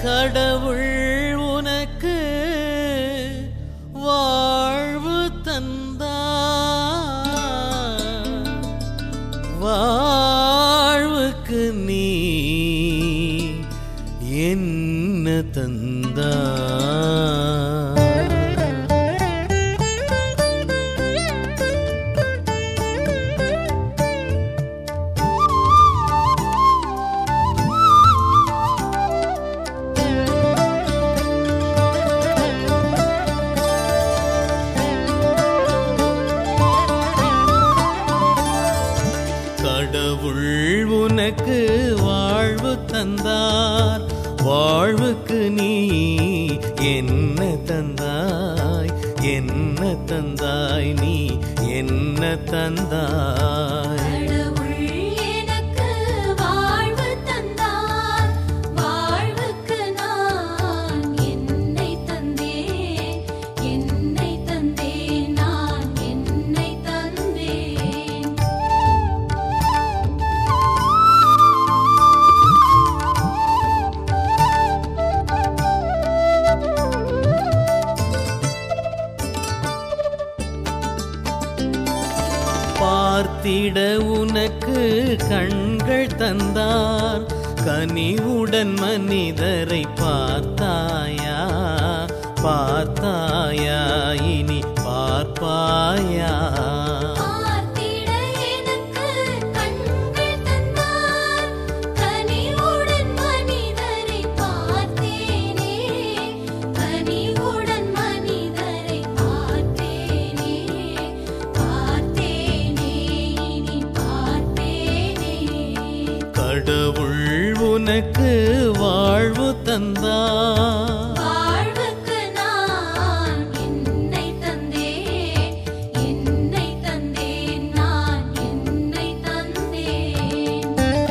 கடவுள் உனக்கு வாழ்வு தந்தார், வாழ்வுக்கு நீ என்ன தந்தார்? கடவுள் உனக்கு வாழ்வு தந்தார், வாழ்வுக்கு நீ என்ன தந்தாய்? என்ன தந்தாய்? நீ என்ன தந்தாய்? பார்த்திட உனக்கு கண்கள் தந்தார், கனிவுடன் மனிதரை பார்த்தாயா? பார்த்தாயா? இனி பார்ப்பாயா? கடவுள் உனக்கு வாழ்வு தந்தார், வாழ்வுக்கு நான் என்னை தந்தேன், என்னை தந்தேன், நான் என்னை தந்தேன்.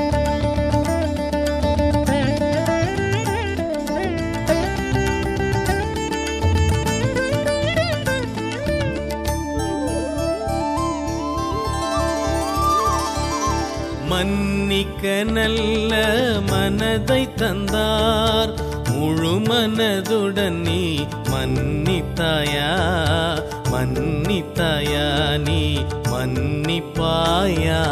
மன்னிக்க நல்ல மனதை தந்தார், முழு மனதுடன் நீ மன்னித்தாயா? மன்னித்தாயா? நீ மன்னிப்பாயா?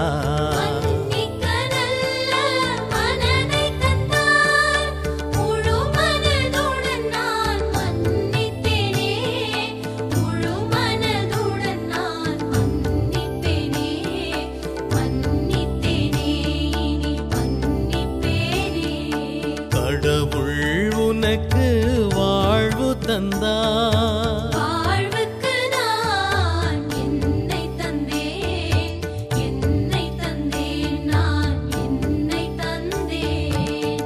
கடவுள் உனக்கு வாழ்வு தந்தார், வாழ்வுக்கு நான் என்னை தந்தேன், என்னை தந்தேன், நான் என்னை தந்தேன்.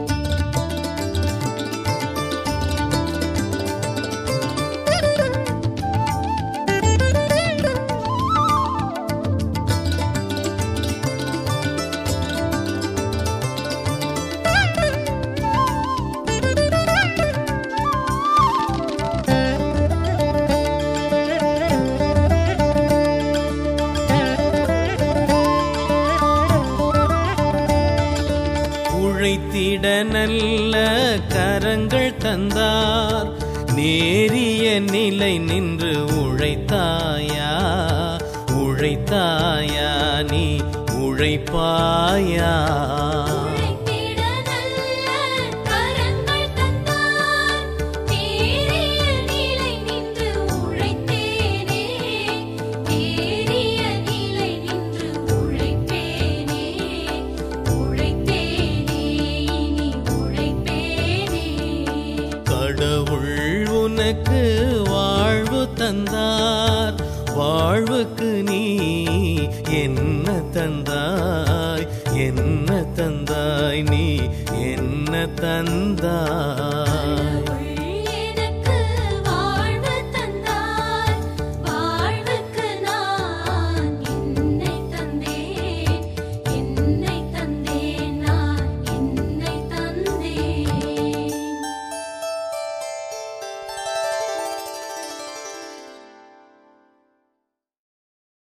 உழைத்திட நல்ல கரங்கள் தந்தார், நேரிய நிலை நின்று உழைத்தாயா? உழைத்தாயா? நீ உழைப்பாயா? கடவுள் உனக்கு வாழ்வு தந்தார், வாழ்வுக்கு நீ என்ன தந்தாய்? என்ன தந்தாய்? நீ என்ன தந்தாய்?